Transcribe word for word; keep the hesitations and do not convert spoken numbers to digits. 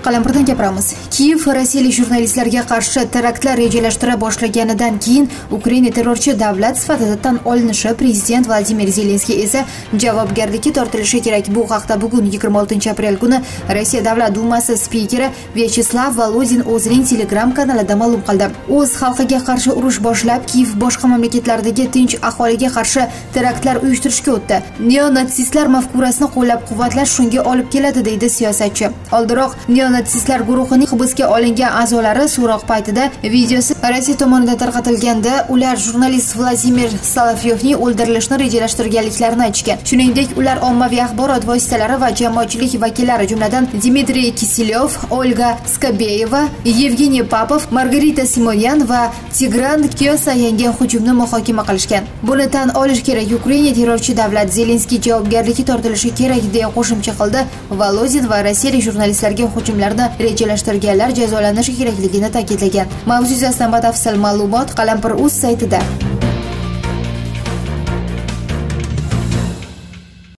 Qalampirdan gapiramiz. Kiyev rossiyalik jurnalistlarga qarshi teraktlar rejalashtira boshlaganidan keyin Ukraina terrorchi davlat sifatida tan olinishi, prezident Vladimir Zelenskiy esa javobgarlikka tortilishi kerak. Bu haqda bugun yigirma oltinchi aprel kuni Rossiya Davlat dumasi spikeri Vyacheslav Volodin o'zining Telegram kanalida ma'lum qildi. O'z xalqiga qarshi urush boshlab, Kiyev boshqa mamlakatlardagi tinch aholiga qarshi teraktlar uyushtirishga o'tdi. Neonatsistlar mafkurasini qo'llab-quvvatlash shunga olib keladi, deydi siyosatchi. Oldinroq neonatsistlar guruhining hibsga olingan a'zolari so'roq paytida videosi Rossiya tomonidan tarqatilganda ular jurnalist Vladimir Solofyevning o'ldirilishini rejalashtirganliklarini aytgan. Shuningdek, ular ommaviy axborot vositalari va jamoatchilik vakillari, jumladan Dmitriy Kiselyov, Olga Skabeyeva, Yevgeniy Papov, Margarita Simonyan va Tigran Kyosayanga hujumni muhokama qilishgan. Buni tan olish kerak. Ukraina terrorchi davlat, Zelenskiy javobgarlikka tortilishi kerak, deya qo'shimcha qildi. Volodin va rossiyalik jurnalistlarga hujumlarni rejalashtirganlar jazolanishi kerakligini ta'kidlagan. Mavzu yuzasidan batafsil ma'lumot Qalampir.uz saytida.